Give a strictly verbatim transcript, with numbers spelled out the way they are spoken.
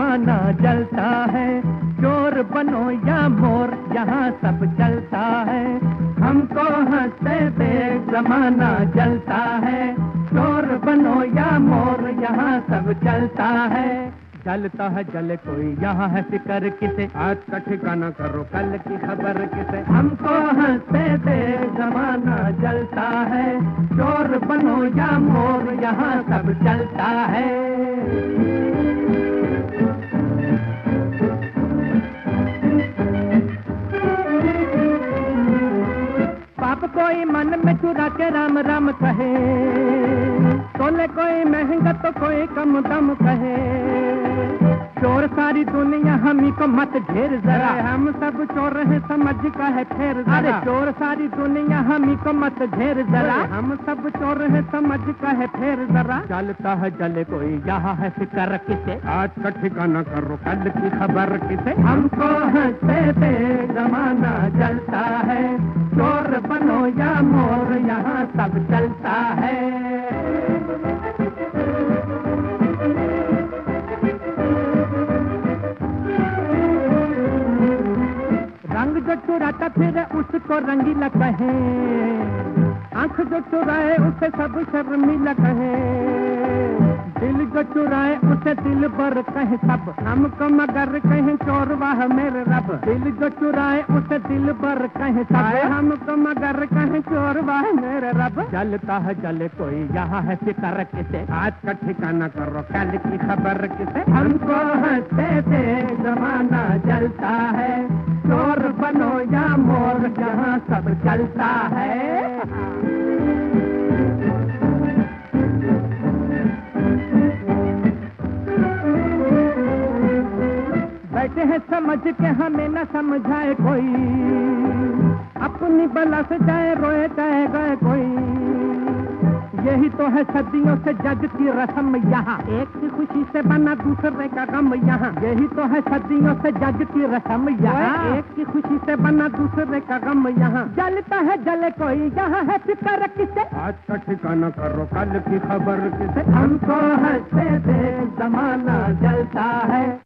जमाना जलता है, चोर बनो या मोर यहाँ सब चलता है। हमको हंसते देख जमाना जलता है, चोर बनो या मोर यहाँ सब चलता है। जलता है जले कोई यहाँ है फिकर किसे, आज का ठिकाना करो कल की खबर किसे। हमको हंसते देख जमाना जलता है, चोर बनो या मोर यहाँ सब चलता है। पाप कोई मन में चुरा के राम राम कहे, तोले कोई महंगा तो कोई कम दम कहे। चोर सारी दुनिया हमी को मत घेर जरा, हम सब चोर हैं समझ का है फेर जरा। अरे चोर सारी दुनिया हमी को मत घेर जरा, हम सब चोर हैं समझ का है फेर जरा। जलता है जले कोई यहाँ है फिकर किसे, आज का ठिकाना करो कल की खबर किसे। हमको हंसते दे जमाना जलता है, चोर बनो या मोर यहाँ सब चलता है। रंग जो चुराता फिर उसको रंगीला कहे, आंख जो चुराए उसे सब शर्मीला कहे। दिल जो चुराए उसे दिल बर कहे सब, हमको मगर कहे चोर वाह मेरे रब। दिल जो चुराए उसे दिल बर कहे सब, हमको मगर कहे चोर वाह मेरे रब। जलता है जले कोई यहाँ है फिकर किसे, आज का ठिकाना करो कल की खबर किसे। हमको हंसते थे जमाना जलता है, चोर बनो या मोर जहाँ सब चलता है। बैठे हैं समझ के हमें न समझाए कोई, अपनी बला से जाए रोए जाए गए कोई। यही तो है सदियों से जग की रस्म यहाँ, एक की खुशी से बना दूसरे का गम यहाँ। यही तो है सदियों से जग की रस्म यहाँ, एक की खुशी से बना दूसरे का गम यहाँ। जलता है जले कोई यहाँ है फिकर किसे, आज का ठिकाना करो कल की खबर किसे। हमको हंसते देख जमाना जलता है,